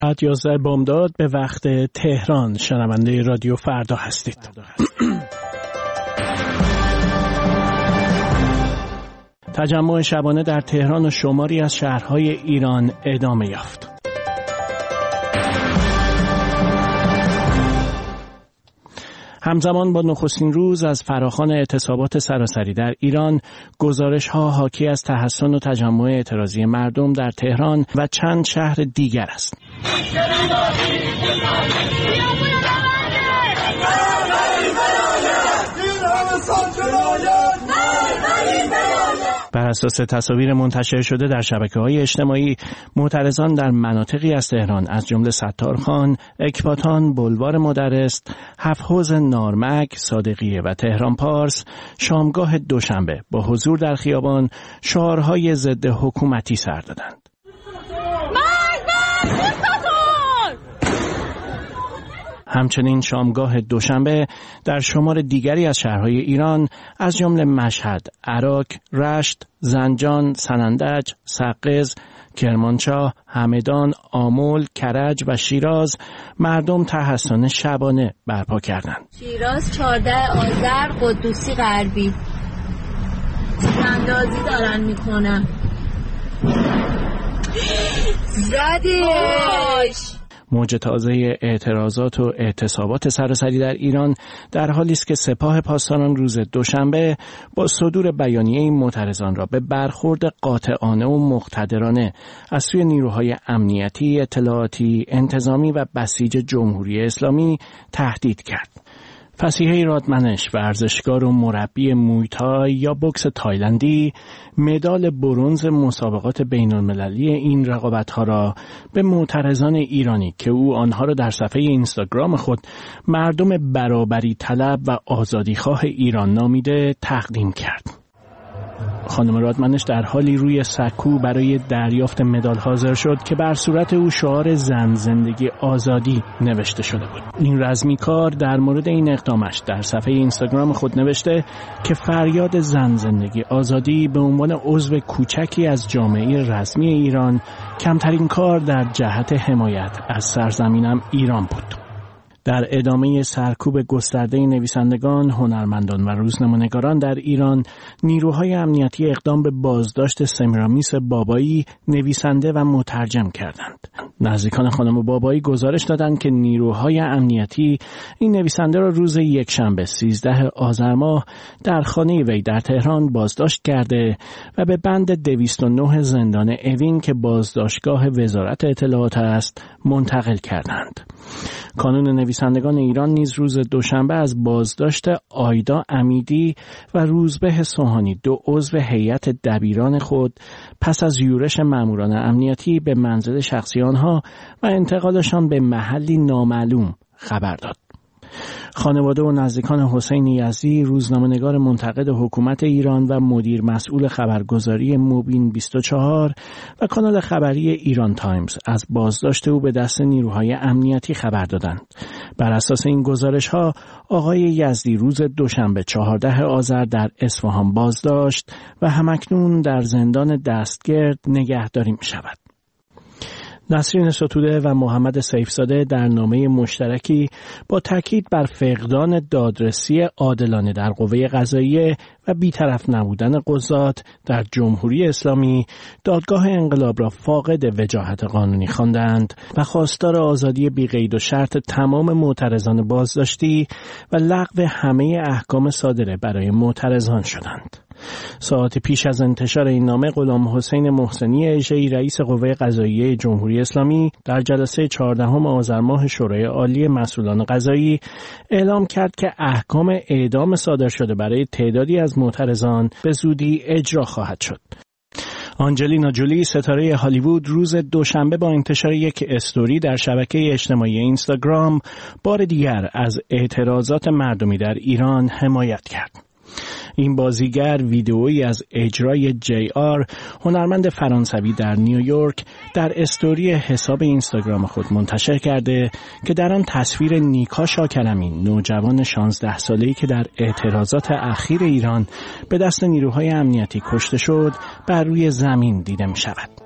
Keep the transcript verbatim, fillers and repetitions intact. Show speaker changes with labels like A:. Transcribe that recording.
A: ساعت یازده بامداد به وقت تهران. شنونده رادیو فردا هستید. تجمع شبانه در تهران و شماری از شهرهای ایران ادامه یافت. همزمان با نخستین روز از فراخوان اعتصابات سراسری در ایران، گزارش‌ها حاکی از تحسن و تجمع اعتراضی مردم در تهران و چند شهر دیگر است. بر اساس تصاویر منتشر شده در شبکه‌های اجتماعی، معترضان در مناطقی از تهران از جمله ستارخان، اکباتان، بلوار مدرس، هفت حوض نارمک، صادقیه و تهران پارس، شامگاه دوشنبه با حضور در خیابان شعارهای ضد حکومتی سر دادند. همچنین شامگاه دوشنبه در شمار دیگری از شهرهای ایران از جمله مشهد، عراق، رشت، زنجان، سنندج، سقز، کرمانشاه، همدان، آمل، کرج و شیراز مردم تحسن شبانه برپا کردند.
B: شیراز چهارده آذر قدوسی غربی اندازی دارن میکنن. زدیش.
A: موج تازه اعتراضات و اعتصابات سراسری در ایران در حالی است که سپاه پاسداران روز دوشنبه با صدور بیانیه معترضان را به برخورد قاطعانه و مقتدرانه از سوی نیروهای امنیتی، اطلاعاتی، انتظامی و بسیج جمهوری اسلامی تهدید کرد. فسیحه رادمنش، ورزشکار و مربی مویتای یا بوکس تایلندی، مدال برنز مسابقات بین المللی این رقابت‌ها را به معترضان ایرانی که او آنها را در صفحه اینستاگرام خود مردم برابری طلب و آزادیخواه ایران نامیده تقدیم کرد. خانم رادمنش در حالی روی سکو برای دریافت مدال حاضر شد که بر صورت او شعار زن زندگی آزادی نوشته شده بود. این رزمیکار در مورد این اقدامش در صفحه اینستاگرام خود نوشته که فریاد زن زندگی آزادی به عنوان عضو کوچکی از جامعه رسمی ایران کمترین کار در جهت حمایت از سرزمینم ایران بود. در ادامه سرکوب گسترده نویسندگان، هنرمندان و روزنامه‌نگاران در ایران، نیروهای امنیتی اقدام به بازداشت سمیرامیس بابایی، نویسنده و مترجم کردند. نزدیکان خانم بابایی گزارش دادند که نیروهای امنیتی این نویسنده را روز یکشنبه سیزده آذر ماه در خانه وی در تهران بازداشت کرده و به بند دویست و نه زندان اوین که بازداشتگاه وزارت اطلاعات است منتقل کردند. کانون نویسندگان ایران نیز روز دوشنبه از بازداشت آیدا امیدی و روزبه سوهانی، دو عضو هیئت دبیران خود، پس از یورش ماموران امنیتی به منزل شخصی آنها و انتقالشان به محلی نامعلوم خبر داد. خانواده و نزدیکان حسین یزدی، روزنامه‌نگار منتقد حکومت ایران و مدیر مسئول خبرگزاری موبین بیست و چهار و کانال خبری ایران تایمز از بازداشت او به دست نیروهای امنیتی خبر دادند. بر اساس این گزارش‌ها آقای یزدی روز دوشنبه چهارده آذر در اصفهان بازداشت و همکنون در زندان دستگرد نگهداری می‌شود. نسرین ستوده و محمد سیفزاده در نامه مشترکی با تاکید بر فقدان دادرسی عادلانه در قوه قضاییه و بی‌طرف نبودن قضات در جمهوری اسلامی دادگاه انقلاب را فاقد وجاهت قانونی خواندند و خواستار آزادی بی‌قید و شرط تمام معترضان بازداشتی و لغو همه احکام صادره برای معترضان شدند. ساعت پیش از انتشار این نامه، غلام حسین محسنی اژه‌ای رئیس قوه قضاییه جمهوری اسلامی در جلسه چهاردهم آذر ماه شورای عالی مسئولان قضایی اعلام کرد که احکام اعدام صادر شده برای تعدادی از معترضان به زودی اجرا خواهد شد. آنجلینا جولی، ستاره هالیوود، روز دوشنبه با انتشار یک استوری در شبکه اجتماعی اینستاگرام بار دیگر از اعتراضات مردمی در ایران حمایت کرد. این بازیگر ویدئویی از اجرای جی آر، هنرمند فرانسوی در نیویورک، در استوری حساب اینستاگرام خود منتشر کرده که در آن تصویر نیکا شاکرمی، نوجوان شانزده ساله‌ای که در اعتراضات اخیر ایران به دست نیروهای امنیتی کشته شد، بر روی زمین دیده می شود.